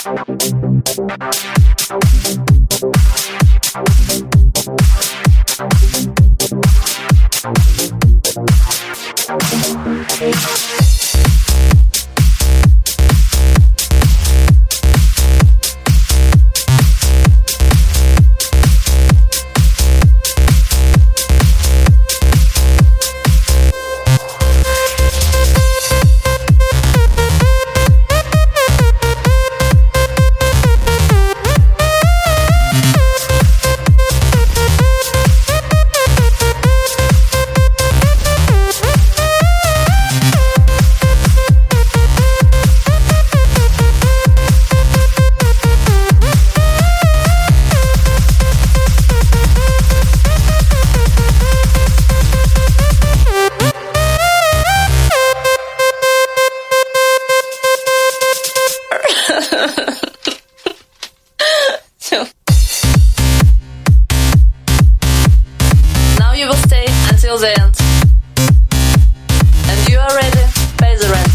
Now you will stay until the end, and you are ready, pay the rent.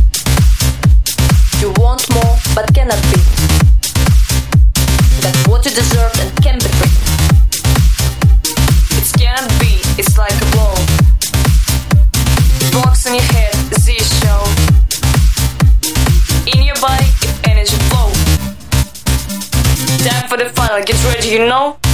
You want more, but cannot be. That's what you deserve and can be free. It cannot be, it's like a blow. It walks in your head, this show. In your body, if energy flow. Time for the final, get ready, you know.